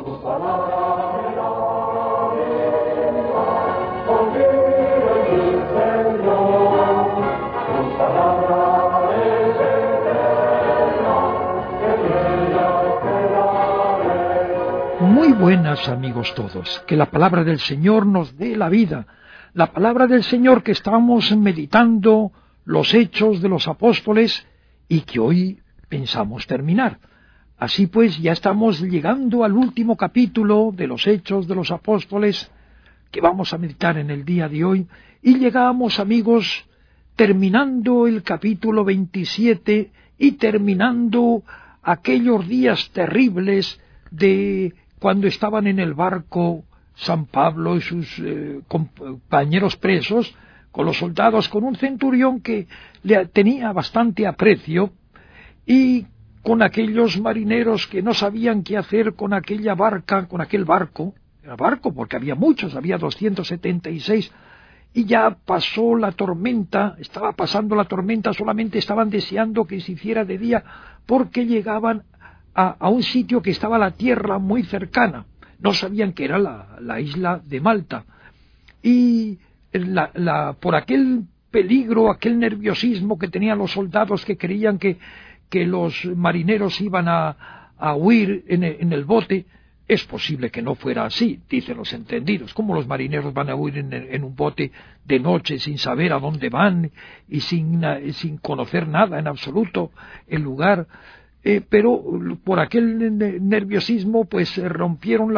Muy buenas, amigos todos, que la palabra del Señor nos dé la vida, la palabra del Señor que estamos meditando los Hechos de los Apóstoles y que hoy pensamos terminar. Así pues, ya estamos llegando al último capítulo de los Hechos de los Apóstoles que vamos a meditar en el día de hoy, y llegamos, amigos, terminando el capítulo 27 y terminando aquellos días terribles de cuando estaban en el barco San Pablo y sus compañeros presos, con los soldados, con un centurión que le tenía bastante aprecio, y con aquellos marineros que no sabían qué hacer con aquella barca, con aquel barco, era barco porque había muchos, había 276, y ya pasó la tormenta, estaba pasando la tormenta, solamente estaban deseando que se hiciera de día porque llegaban a un sitio que estaba la tierra muy cercana. No sabían que era la isla de Malta. Y por aquel peligro, aquel nerviosismo que tenían los soldados que creían que los marineros iban a huir en el bote, es posible que no fuera así, dicen los entendidos. ¿Cómo los marineros van a huir en un bote de noche sin saber a dónde van y sin conocer nada en absoluto el lugar? Pero por aquel nerviosismo pues se rompieron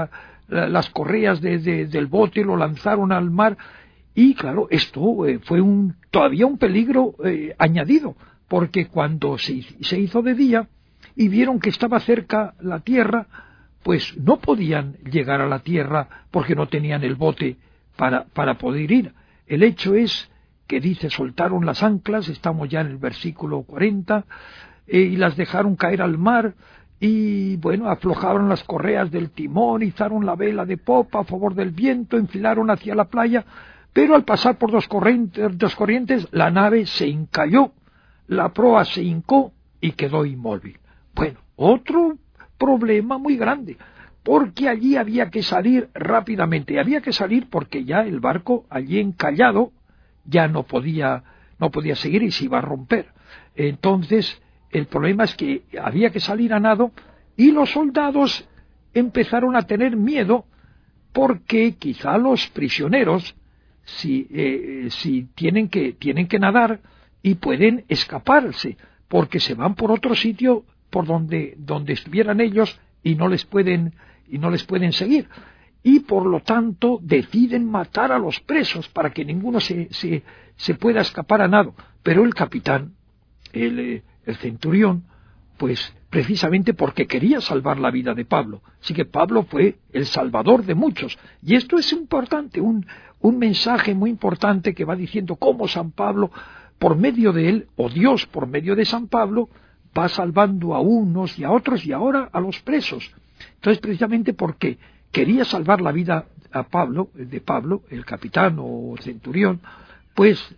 las correas del bote, lo lanzaron al mar, y claro, esto fue todavía un peligro añadido, porque cuando se hizo de día y vieron que estaba cerca la tierra, pues no podían llegar a la tierra porque no tenían el bote para poder ir. El hecho es que dice, soltaron las anclas, estamos ya en el versículo 40, y las dejaron caer al mar, y bueno, aflojaron las correas del timón, izaron la vela de popa a favor del viento, enfilaron hacia la playa, pero al pasar por dos corrientes la nave se encalló, la proa se hincó y quedó inmóvil. Bueno, otro problema muy grande, porque allí había que salir rápidamente, había que salir porque ya el barco allí encallado ya no podía seguir y se iba a romper. Entonces el problema es que había que salir a nado, y los soldados empezaron a tener miedo porque quizá los prisioneros si tienen que nadar y pueden escaparse porque se van por otro sitio por donde estuvieran ellos y no les pueden seguir, y por lo tanto deciden matar a los presos para que ninguno se pueda escapar a nado. Pero el capitán, el centurión, pues precisamente porque quería salvar la vida de Pablo, así que Pablo fue el salvador de muchos, y esto es importante, un mensaje muy importante que va diciendo cómo San Pablo, por medio de él, o Dios por medio de San Pablo, va salvando a unos y a otros, y ahora a los presos. Entonces, precisamente porque quería salvar la vida de Pablo, el capitán o centurión, pues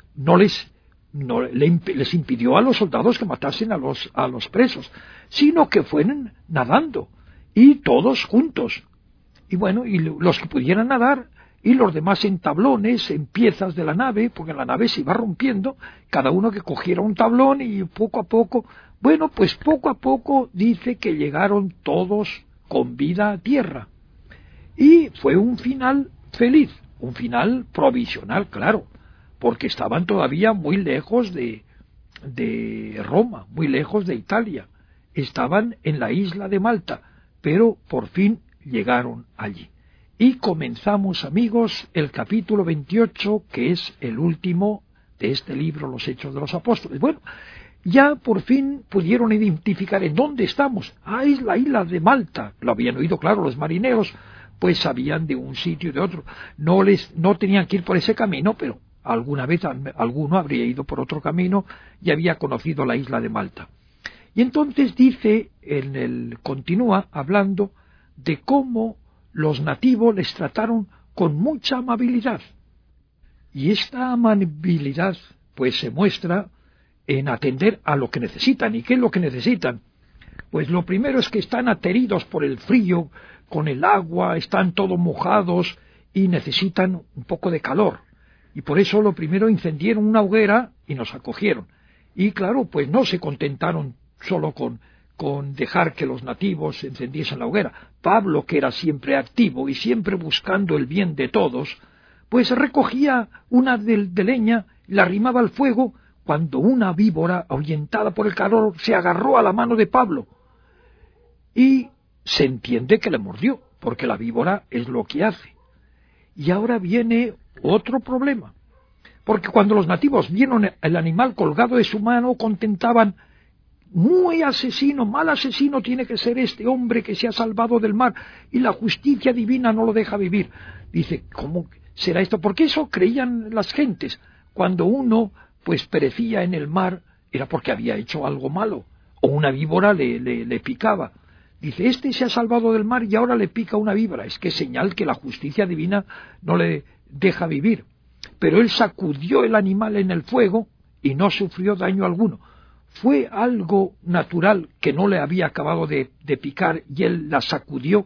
les impidió a los soldados que matasen a los presos, sino que fueron nadando, y todos juntos. Y bueno, y los que pudieran nadar, y los demás en tablones, en piezas de la nave, porque la nave se iba rompiendo, cada uno que cogiera un tablón, y poco a poco, pues poco a poco dice que llegaron todos con vida a tierra. Y fue un final feliz, un final provisional, claro, porque estaban todavía muy lejos de Roma, muy lejos de Italia. Estaban en la isla de Malta, pero por fin llegaron allí. Y comenzamos, amigos, el capítulo 28, que es el último de este libro, Los Hechos de los Apóstoles. Bueno, ya por fin pudieron identificar en dónde estamos. Ah, es la isla de Malta. Lo habían oído, claro, los marineros, pues sabían de un sitio y de otro. No tenían que ir por ese camino, pero alguna vez alguno habría ido por otro camino y había conocido la isla de Malta. Y entonces continúa hablando de cómo los nativos les trataron con mucha amabilidad. Y esta amabilidad pues se muestra en atender a lo que necesitan. ¿Y qué es lo que necesitan? Pues lo primero es que están ateridos por el frío, con el agua, están todos mojados y necesitan un poco de calor. Y por eso lo primero encendieron una hoguera y nos acogieron. Y claro, pues no se contentaron solo con dejar que los nativos encendiesen la hoguera. Pablo, que era siempre activo y siempre buscando el bien de todos, pues recogía una de leña, la arrimaba al fuego, cuando una víbora, ahuyentada por el calor, se agarró a la mano de Pablo. Y se entiende que le mordió, porque la víbora es lo que hace. Y ahora viene otro problema, porque cuando los nativos vieron el animal colgado de su mano, contentaban: muy asesino, mal asesino tiene que ser este hombre que se ha salvado del mar, y la justicia divina no lo deja vivir. Dice, ¿cómo será esto? Porque eso creían las gentes. Cuando uno pues perecía en el mar, era porque había hecho algo malo, o una víbora le picaba. Dice, este se ha salvado del mar y ahora le pica una víbora. Es que es señal que la justicia divina no le deja vivir. Pero él sacudió el animal en el fuego y no sufrió daño alguno. Fue algo natural que no le había acabado de picar y él la sacudió,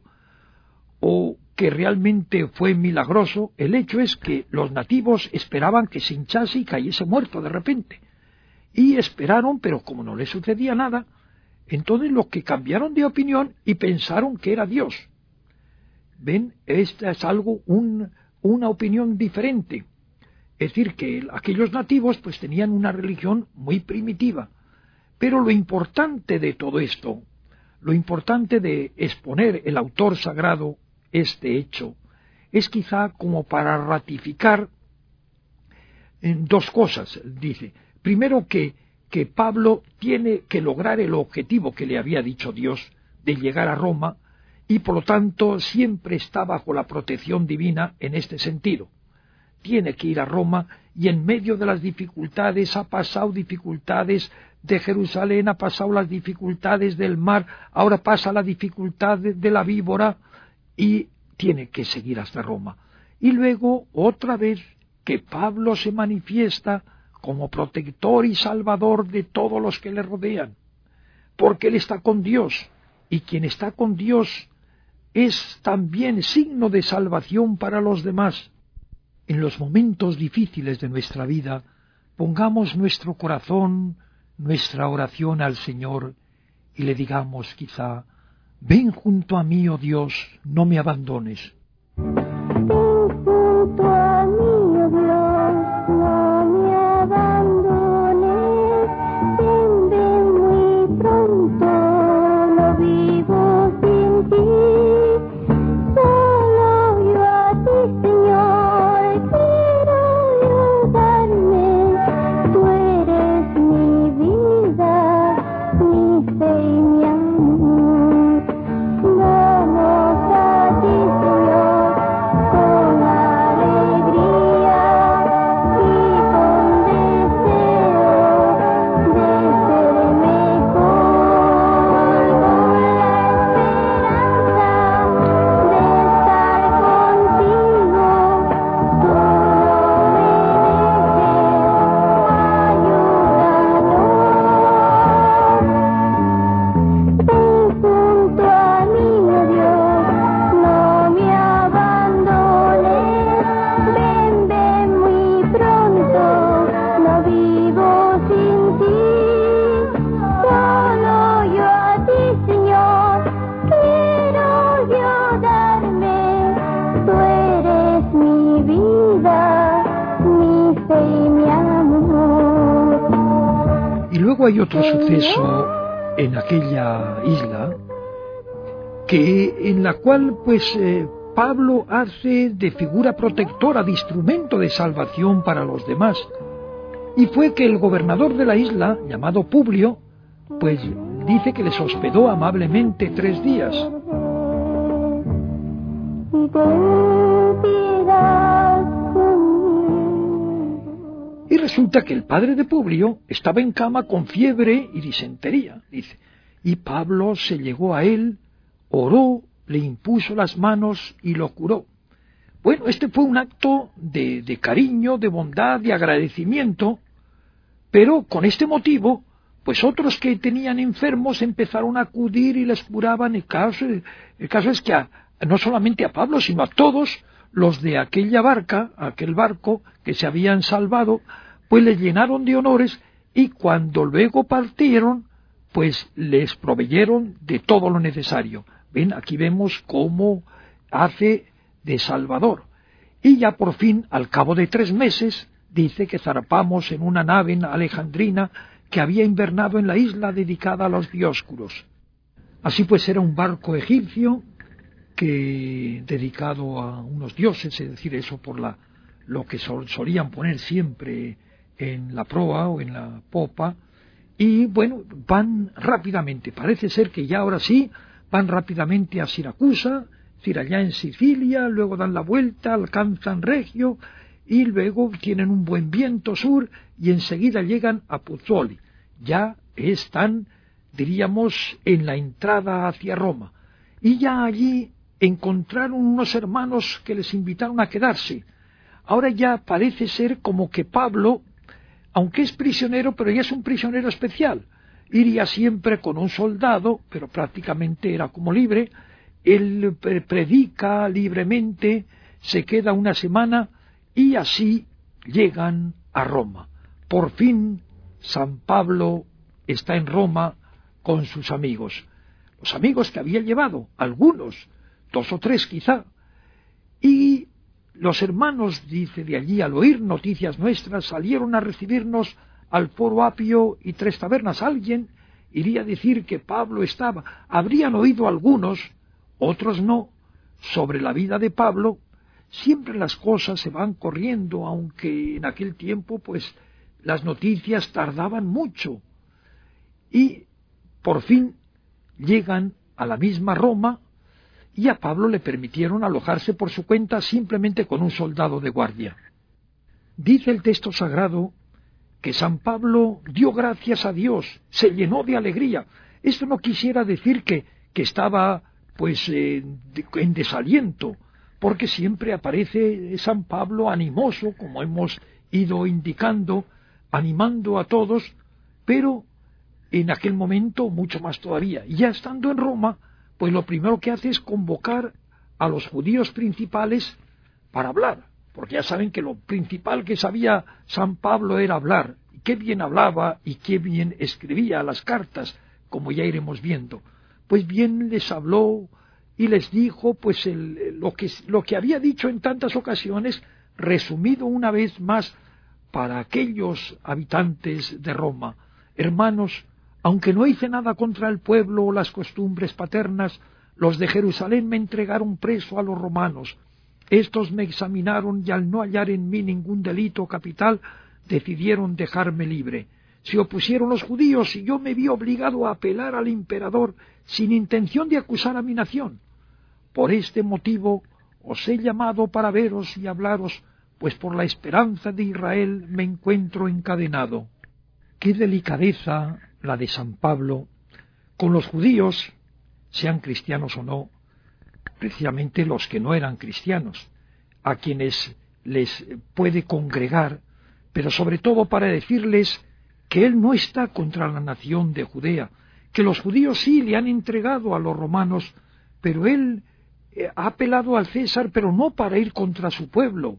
o que realmente fue milagroso. El hecho es que los nativos esperaban que se hinchase y cayese muerto de repente. Y esperaron, pero como no le sucedía nada, entonces los que cambiaron de opinión y pensaron que era Dios. ¿Ven? Esta es algo, una opinión diferente. Es decir, que aquellos nativos pues tenían una religión muy primitiva. Pero lo importante de todo esto, lo importante de exponer el autor sagrado este hecho, es quizá como para ratificar dos cosas. Dice, primero que Pablo tiene que lograr el objetivo que le había dicho Dios de llegar a Roma, y por lo tanto siempre está bajo la protección divina en este sentido. Tiene que ir a Roma, y en medio de las dificultades, ha pasado dificultades de Jerusalén, ha pasado las dificultades del mar, ahora pasa la dificultad de la víbora, y tiene que seguir hasta Roma. Y luego, otra vez, que Pablo se manifiesta como protector y salvador de todos los que le rodean, porque él está con Dios, y quien está con Dios es también signo de salvación para los demás. En los momentos difíciles de nuestra vida, pongamos nuestro corazón, nuestra oración al Señor, y le digamos quizá, ven junto a mí, oh Dios, no me abandones. Hay otro suceso en aquella isla en la cual Pablo hace de figura protectora, de instrumento de salvación para los demás, y fue que el gobernador de la isla, llamado Publio, pues dice que les hospedó amablemente 3 días. Y resulta que el padre de Publio estaba en cama con fiebre y disentería, dice. Y Pablo se llegó a él, oró, le impuso las manos y lo curó. Bueno, este fue un acto de cariño, de bondad, de agradecimiento, pero con este motivo, pues otros que tenían enfermos empezaron a acudir y les curaban. El caso es que no solamente a Pablo, sino a todos los de aquel barco que se habían salvado, pues les llenaron de honores, y cuando luego partieron, pues les proveyeron de todo lo necesario. Ven, aquí vemos cómo hace de Salvador. Y ya por fin, al cabo de 3 meses, dice que zarpamos en una nave alejandrina que había invernado en la isla dedicada a los Dioscuros. Así pues era un barco egipcio dedicado a unos dioses, es decir, eso por lo que solían poner siempre en la proa o en la popa. Y bueno, van rápidamente, parece ser que ya ahora sí, van rápidamente a Siracusa, es decir, allá en Sicilia, luego dan la vuelta, alcanzan Regio, y luego tienen un buen viento sur, y enseguida llegan a Puzzoli. Ya están, diríamos, en la entrada hacia Roma, y ya allí encontraron unos hermanos que les invitaron a quedarse. Ahora ya parece ser como que Pablo, aunque es prisionero, pero ya es un prisionero especial. Iría siempre con un soldado, pero prácticamente era como libre. Él predica libremente, se queda una semana, y así llegan a Roma. Por fin San Pablo está en Roma con sus amigos. Los amigos que había llevado, algunos, 2 o 3 quizá. Y los hermanos, dice, de allí, al oír noticias nuestras, salieron a recibirnos al Foro Apio y 3 tabernas. Alguien iría a decir que Pablo estaba. Habrían oído algunos, otros no, sobre la vida de Pablo. Siempre las cosas se van corriendo, aunque en aquel tiempo, pues, las noticias tardaban mucho. Y, por fin, llegan a la misma Roma, y a Pablo le permitieron alojarse por su cuenta simplemente con un soldado de guardia. Dice el texto sagrado que San Pablo dio gracias a Dios, se llenó de alegría. Esto no quisiera decir que estaba pues en desaliento, porque siempre aparece San Pablo animoso, como hemos ido indicando, animando a todos, pero en aquel momento mucho más todavía. Y ya estando en Roma, pues lo primero que hace es convocar a los judíos principales para hablar, porque ya saben que lo principal que sabía San Pablo era hablar, y qué bien hablaba y qué bien escribía las cartas, como ya iremos viendo. Pues bien les habló y les dijo pues lo que había dicho en tantas ocasiones, resumido una vez más para aquellos habitantes de Roma. Hermanos, aunque no hice nada contra el pueblo o las costumbres paternas, los de Jerusalén me entregaron preso a los romanos. Estos me examinaron y al no hallar en mí ningún delito capital, decidieron dejarme libre. Se opusieron los judíos y yo me vi obligado a apelar al emperador sin intención de acusar a mi nación. Por este motivo os he llamado para veros y hablaros, pues por la esperanza de Israel me encuentro encadenado. Qué delicadeza la de San Pablo con los judíos, sean cristianos o no, precisamente los que no eran cristianos, a quienes les puede congregar, pero sobre todo para decirles que él no está contra la nación de Judea, que los judíos sí le han entregado a los romanos, pero él ha apelado al César, pero no para ir contra su pueblo,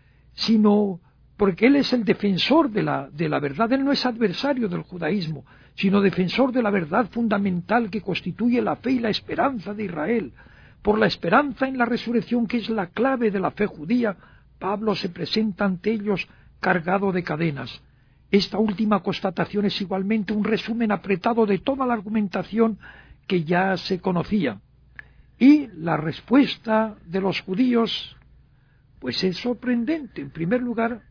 sino porque él es el defensor de la verdad. Él no es adversario del judaísmo, sino defensor de la verdad fundamental que constituye la fe y la esperanza de Israel. Por la esperanza en la resurrección, que es la clave de la fe judía, Pablo se presenta ante ellos cargado de cadenas. Esta última constatación es igualmente un resumen apretado de toda la argumentación que ya se conocía. Y la respuesta de los judíos, pues es sorprendente. En primer lugar,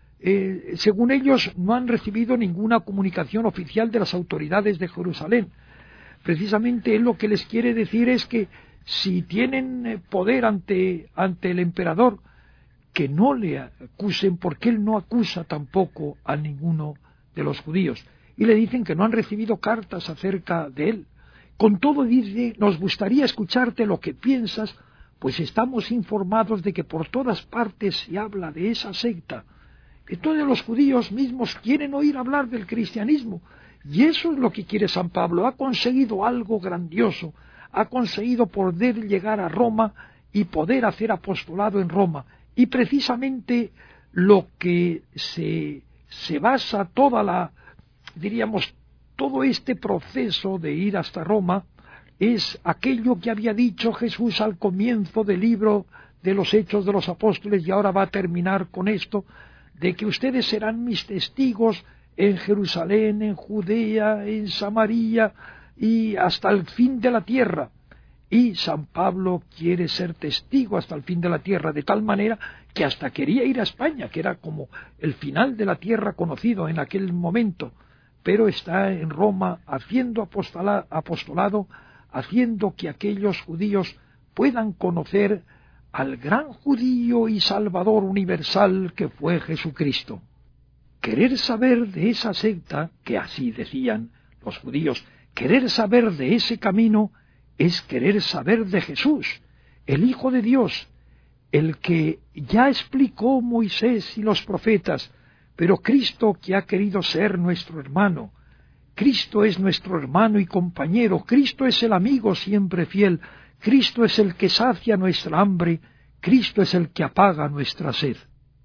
según ellos, no han recibido ninguna comunicación oficial de las autoridades de Jerusalén. Precisamente él lo que les quiere decir es que si tienen poder ante el emperador, que no le acusen, porque él no acusa tampoco a ninguno de los judíos. Y le dicen que no han recibido cartas acerca de él. Con todo, dice, nos gustaría escucharte lo que piensas, pues estamos informados de que por todas partes se habla de esa secta, que todos los judíos mismos quieren oír hablar del cristianismo, Y eso es lo que quiere San Pablo. Ha conseguido algo grandioso. Ha conseguido poder llegar a Roma y poder hacer apostolado en Roma. Y precisamente lo que se basa todo este proceso de ir hasta Roma es aquello que había dicho Jesús al comienzo del libro de los Hechos de los Apóstoles, y ahora va a terminar con esto, de que ustedes serán mis testigos en Jerusalén, en Judea, en Samaria y hasta el fin de la tierra. Y San Pablo quiere ser testigo hasta el fin de la tierra, de tal manera que hasta quería ir a España, que era como el final de la tierra conocido en aquel momento, pero está en Roma haciendo apostolado, haciendo que aquellos judíos puedan conocer al gran judío y salvador universal que fue Jesucristo. Querer saber de esa secta, que así decían los judíos, querer saber de ese camino es querer saber de Jesús, el Hijo de Dios, el que ya explicó Moisés y los profetas, pero Cristo que ha querido ser nuestro hermano. Cristo es nuestro hermano y compañero, Cristo es el amigo siempre fiel, Cristo es el que sacia nuestra hambre, Cristo es el que apaga nuestra sed.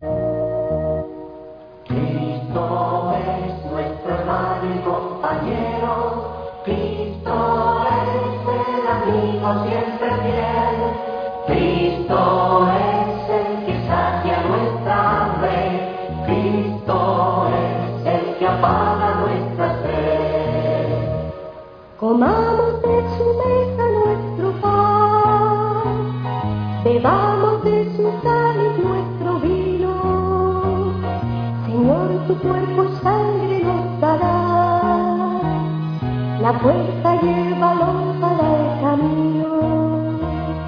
Cristo es nuestro hermano y compañero, Cristo es el amigo siempre fiel, Cristo es el que sacia nuestra hambre, Cristo es el que apaga nuestra sed. Comamos de su mesa nuestro pan, bebamos de su cáliz nuestro vino, Señor, tu cuerpo y sangre nos dará, la fuerza y el valor para el camino.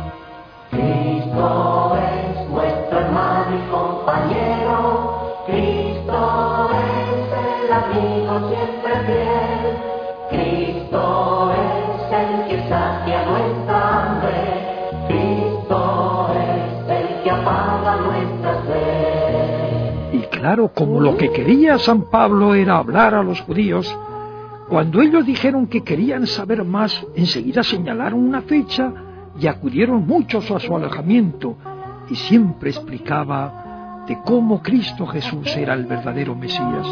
Cristo es nuestro hermano y compañero, Cristo es el amigo siempre fiel, Cristo es el que sacia nuestra hambre, Cristo es el que apaga nuestra sed. Y claro, como lo que quería San Pablo era hablar a los judíos, cuando ellos dijeron que querían saber más, enseguida señalaron una fecha y acudieron muchos a su alojamiento, y siempre explicaba de cómo Cristo Jesús era el verdadero Mesías.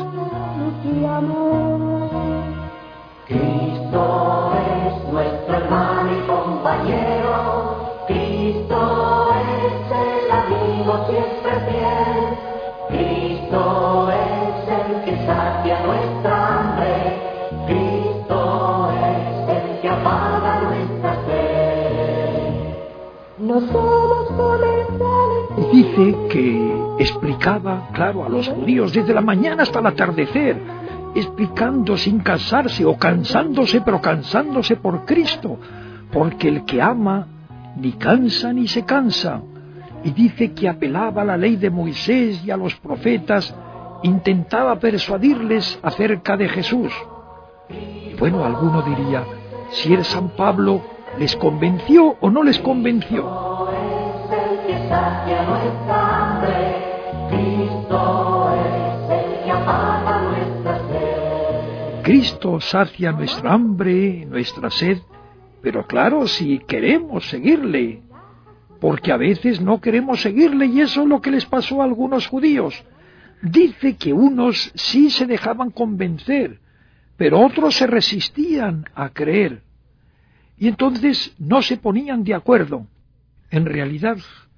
Cristo es nuestro hermano y compañero, Cristo es el amigo siempre fiel, Cristo es el que sacia nuestra hambre, Cristo es el que apaga nuestra sed. No somos comensales. Y dice que explicaba, claro, a los judíos desde la mañana hasta el atardecer, explicando sin cansarse o cansándose, pero cansándose por Cristo, porque el que ama ni cansa ni se cansa. Y dice que apelaba a la ley de Moisés y a los profetas, intentaba persuadirles acerca de Jesús. Y bueno, alguno diría, si era San Pablo, ¿les convenció o no les convenció? Cristo es el que sacia nuestra hambre, Cristo es el que apaga nuestra sed. Cristo sacia nuestra hambre, nuestra sed, pero claro, si queremos seguirle, porque a veces no queremos seguirle, y eso es lo que les pasó a algunos judíos. Dice que unos sí se dejaban convencer, pero otros se resistían a creer, y entonces no se ponían de acuerdo. En realidad,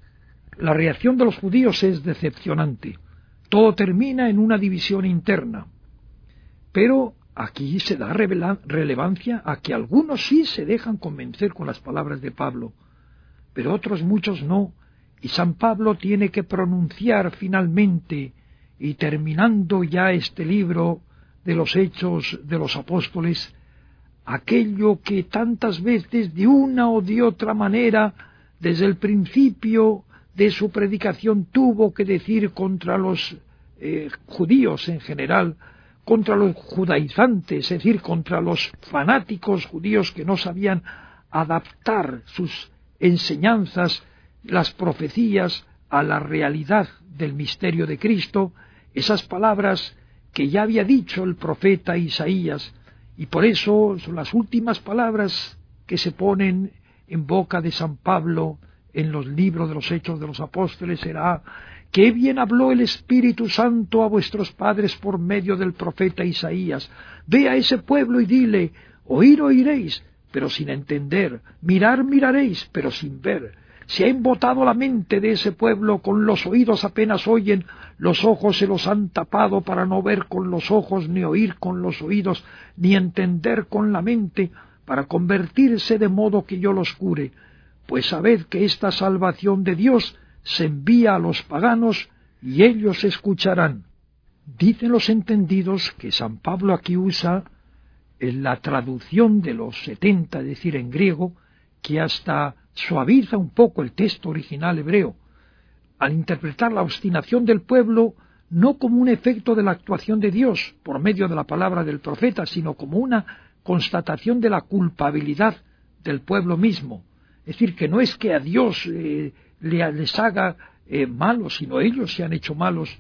la reacción de los judíos es decepcionante. Todo termina en una división interna. Pero aquí se da relevancia a que algunos sí se dejan convencer con las palabras de Pablo, pero otros muchos no, y San Pablo tiene que pronunciar finalmente, y terminando ya este libro de los Hechos de los Apóstoles, aquello que tantas veces de una o de otra manera desde el principio de su predicación tuvo que decir contra los judíos en general, contra los judaizantes, es decir, contra los fanáticos judíos que no sabían adaptar sus enseñanzas, las profecías a la realidad del misterio de Cristo, esas palabras que ya había dicho el profeta Isaías, Y por eso son las últimas palabras que se ponen en boca de San Pablo en los libros de los Hechos de los Apóstoles será: «Qué bien habló el Espíritu Santo a vuestros padres por medio del profeta Isaías. Ve a ese pueblo y dile: oír oiréis, pero sin entender, mirar miraréis, pero sin ver. Se ha embotado la mente de ese pueblo, con los oídos apenas oyen, los ojos se los han tapado para no ver con los ojos, ni oír con los oídos, ni entender con la mente, para convertirse de modo que yo los cure. Pues sabed que esta salvación de Dios se envía a los paganos, y ellos escucharán». Dicen los entendidos que San Pablo aquí usa en la traducción de los 70, es decir, en griego, que hasta suaviza un poco el texto original hebreo, al interpretar la obstinación del pueblo no como un efecto de la actuación de Dios por medio de la palabra del profeta, sino como una constatación de la culpabilidad del pueblo mismo. Es decir, que no es que a Dios les haga malos, sino ellos se han hecho malos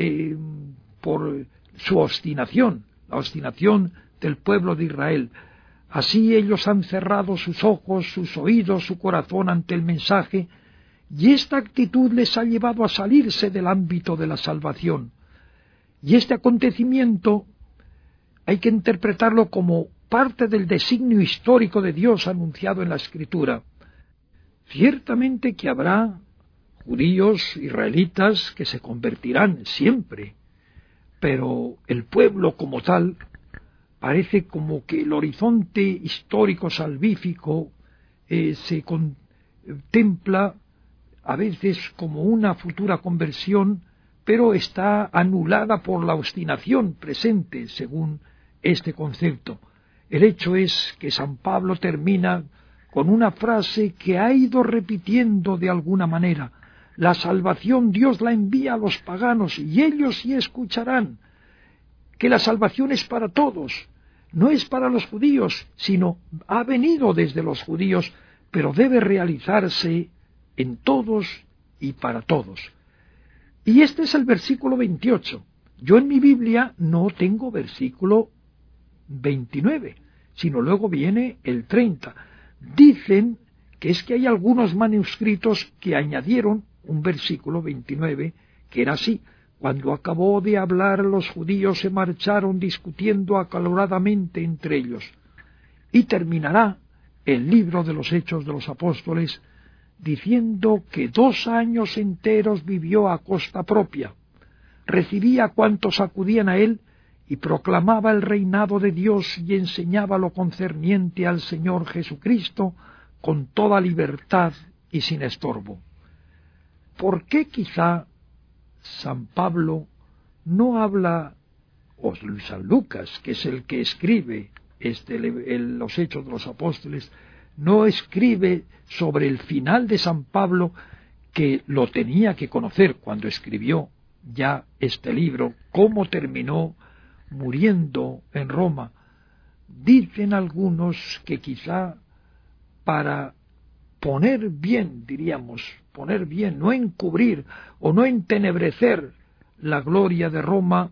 por su obstinación, la obstinación del pueblo de Israel. Así ellos han cerrado sus ojos, sus oídos, su corazón ante el mensaje, y esta actitud les ha llevado a salirse del ámbito de la salvación. Y este acontecimiento hay que interpretarlo como parte del designio histórico de Dios anunciado en la Escritura. Ciertamente que habrá judíos, israelitas, que se convertirán siempre, pero el pueblo como tal parece como que el horizonte histórico salvífico se contempla a veces como una futura conversión, pero está anulada por la obstinación presente, según este concepto. El hecho es que San Pablo termina con una frase que ha ido repitiendo de alguna manera: la salvación Dios la envía a los paganos, y ellos sí escucharán. Que la salvación es para todos, no es para los judíos, sino ha venido desde los judíos, pero debe realizarse en todos y para todos. Y este es el versículo 28. Yo en mi Biblia no tengo versículo 29, sino luego viene el 30. Dicen que es que hay algunos manuscritos que añadieron un versículo 29, que era así: cuando acabó de hablar, los judíos se marcharon discutiendo acaloradamente entre ellos. Y terminará el libro de los Hechos de los Apóstoles diciendo que 2 años enteros vivió a costa propia, recibía a cuantos acudían a él y proclamaba el reinado de Dios y enseñaba lo concerniente al Señor Jesucristo con toda libertad y sin estorbo. ¿Por qué quizá San Pablo no habla, o San Lucas, que es el que escribe los Hechos de los Apóstoles, no escribe sobre el final de San Pablo, que lo tenía que conocer cuando escribió ya este libro, cómo terminó muriendo en Roma? Dicen algunos que quizá para poner bien, no encubrir o no entenebrecer la gloria de Roma,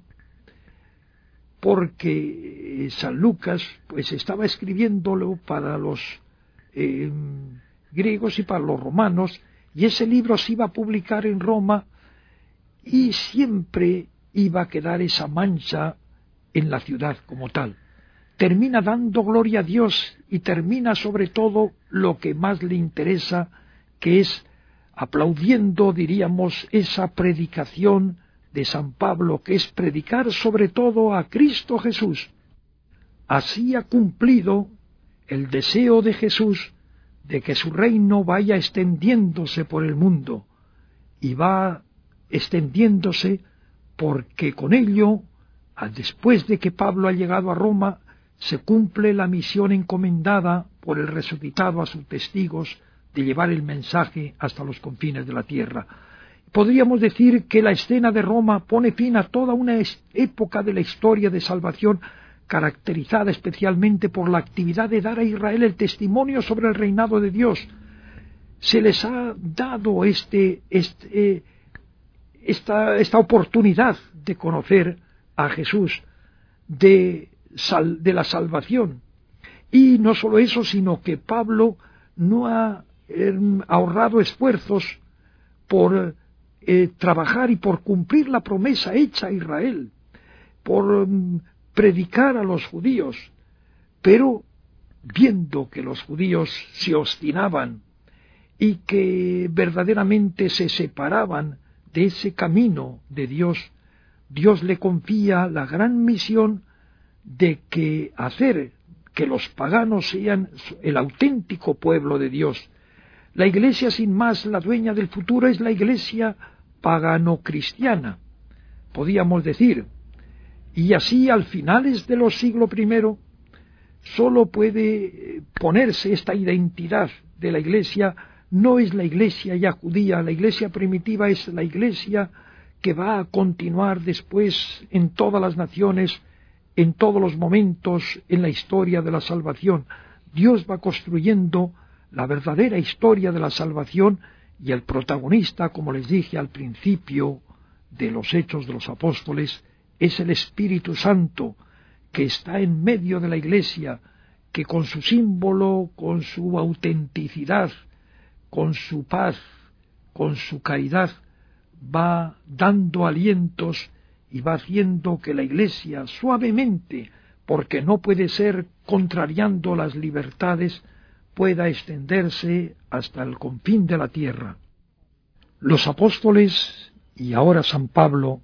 porque San Lucas pues estaba escribiéndolo para los griegos y para los romanos, y ese libro se iba a publicar en Roma, y siempre iba a quedar esa mancha en la ciudad como tal. Termina dando gloria a Dios y termina sobre todo lo que más le interesa, que es aplaudiendo, diríamos, esa predicación de San Pablo, que es predicar sobre todo a Cristo Jesús. Así ha cumplido el deseo de Jesús de que su reino vaya extendiéndose por el mundo, y va extendiéndose porque con ello, después de que Pablo ha llegado a Roma, se cumple la misión encomendada por el resucitado a sus testigos de llevar el mensaje hasta los confines de la tierra. Podríamos decir que la escena de Roma pone fin a toda una época de la historia de salvación, caracterizada especialmente por la actividad de dar a Israel el testimonio sobre el reinado de Dios. Se les ha dado esta oportunidad de conocer a Jesús, de de la salvación. Y no solo eso, sino que Pablo no ha ahorrado esfuerzos por trabajar y por cumplir la promesa hecha a Israel, por predicar a los judíos, pero viendo que los judíos se obstinaban y que verdaderamente se separaban de ese camino de Dios, Dios le confía la gran misión de hacer que los paganos sean el auténtico pueblo de Dios. La Iglesia, sin más, la dueña del futuro, es la Iglesia pagano-cristiana, podíamos decir. Y así, al finales de los siglos I, solo puede ponerse esta identidad de la Iglesia. No es la Iglesia ya judía, la Iglesia primitiva es la Iglesia que va a continuar después en todas las naciones, en todos los momentos en la historia de la salvación. Dios va construyendo la verdadera historia de la salvación, y el protagonista, como les dije al principio de los Hechos de los Apóstoles, es el Espíritu Santo, que está en medio de la Iglesia, que con su símbolo, con su autenticidad, con su paz, con su caridad, va dando alientos y va haciendo que la Iglesia suavemente, porque no puede ser contrariando las libertades, pueda extenderse hasta el confín de la tierra. Los apóstoles, y ahora San Pablo,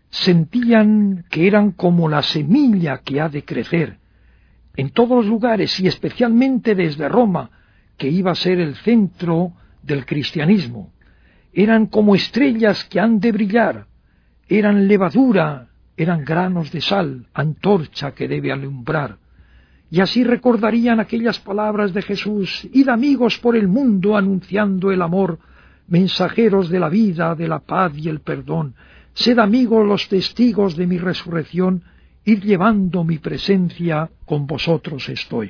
sentían que eran como la semilla que ha de crecer en todos los lugares, y especialmente desde Roma, que iba a ser el centro del cristianismo. Eran como estrellas que han de brillar, eran levadura, eran granos de sal, antorcha que debe alumbrar. Y así recordarían aquellas palabras de Jesús: id amigos por el mundo anunciando el amor, mensajeros de la vida, de la paz y el perdón. Sed amigos los testigos de mi resurrección, id llevando mi presencia, con vosotros estoy.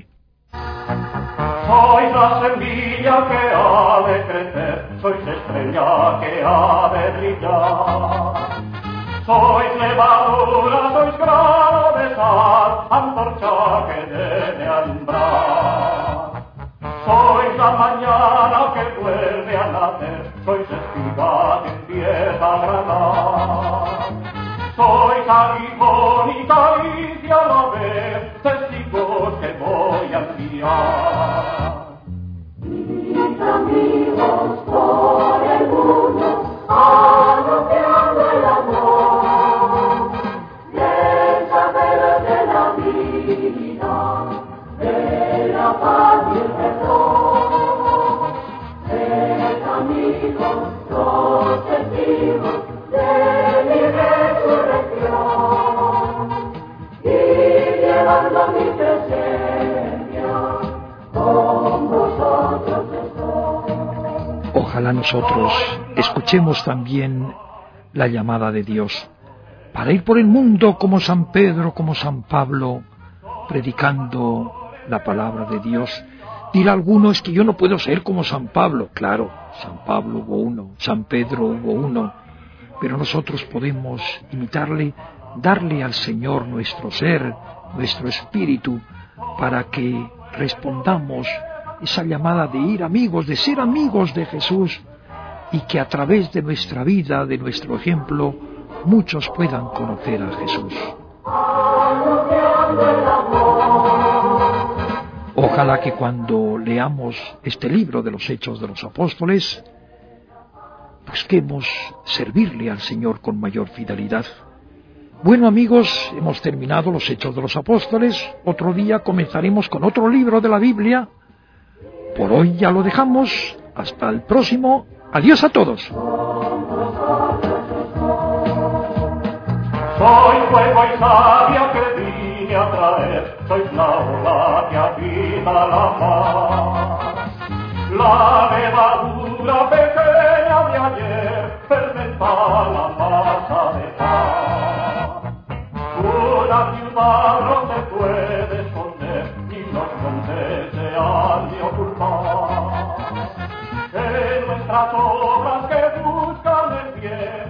Sois la semilla que ha de crecer, sois estrella que ha de brillar. Sois levadura, sois grano de sal, antorcha que debe alumbrar. Sois la mañana que vuelve a nacer, sois espiga que empieza a granar. Sois aguijón y caricia a la vez, testigos que voy a enviar. Mis amigos por el mundo, anunciando el amor, mensajeros de la vida, de la paz y el perdón. Sed amigos, los testigos de mi resurrección, y llevando mi presencia, con vosotros estoy. Ojalá nosotros escuchemos también la llamada de Dios para ir por el mundo como San Pedro, como San Pablo, predicando la palabra de Dios. Dirá alguno: es que yo no puedo ser como San Pablo. Claro, San Pablo hubo uno, San Pedro hubo uno, pero nosotros podemos imitarle, darle al Señor nuestro ser, nuestro espíritu, para que respondamos esa llamada de ir amigos, de ser amigos de Jesús, y que a través de nuestra vida, de nuestro ejemplo, muchos puedan conocer a Jesús. Ojalá que cuando leamos este libro de los Hechos de los Apóstoles, busquemos servirle al Señor con mayor fidelidad. Bueno, amigos, hemos terminado los Hechos de los Apóstoles. Otro día comenzaremos con otro libro de la Biblia. Por hoy ya lo dejamos. Hasta el próximo. Adiós a todos. Soy fuego y savia que vine a traer, sois la ola que habita la paz. La levadura pequeña de ayer fermenta la masa de paz. Una ciudad no se puede esconder, ni los montes se han de ocultar. En nuestras obras que buscan el bien,